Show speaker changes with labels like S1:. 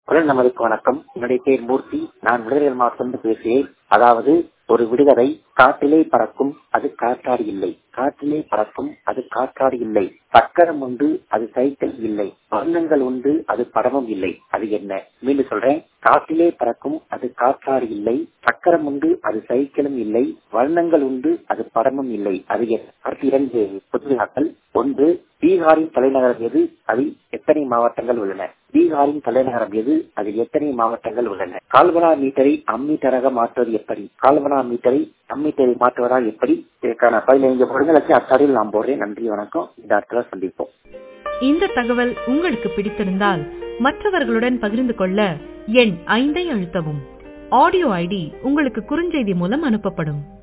S1: நமக்கு வணக்கம். என்னுடைய பேர் மூர்த்தி. நான் விடுதலை மாவட்டத்திலிருந்து பேசுகிறேன். அதாவது ஒரு விடுகதை. காட்டிலே பறக்கும் அது காற்றாடி இல்லை, காற்றிலே பறக்கும் அது காற்றாடி இல்லை, சக்கரம் உண்டு அது சைக்கிள் இல்லை, வர்ணங்கள் உண்டு அது படமும் இல்லை, அது என்ன? மீண்டும் சொல்றேன். காட்டிலே பறக்கும் அது காற்றாடி இல்லை, சக்கரம் உண்டு அது சைக்கிளும் இல்லை, வர்ணங்கள் உண்டு அது படமும் இல்லை, அது என்ன? அடுத்து 2 பொதுவினாக்கள். ஒன்று, பீகாரின் தலைநகரம் எது? அதில் எத்தனை மாவட்டங்கள் உள்ளன? பீகாரின் தலைநகரம் எது? அதில் எத்தனை மாவட்டங்கள் உள்ளன? கால்வனா மீட்டரை அம்மீட்டராக மாற்றுவது எப்படி? கால்வனா மீட்டரை அம்மீட்டரை மாற்றுவதால் எப்படி? இதற்கான பதிலை இங்க போடுங்க. அச்சாடியில் நான் போடுறேன். நன்றி, வணக்கம். இந்த இடத்துல சந்திப்போம்.
S2: இந்த தகவல் உங்களுக்கு பிடித்திருந்தால் மற்றவர்களுடன் பகிர்ந்து கொள்ள எண் 5 அழுத்தவும். ஆடியோ ஐடி உங்களுக்கு குறுஞ்செய்தி மூலம் அனுப்பப்படும்.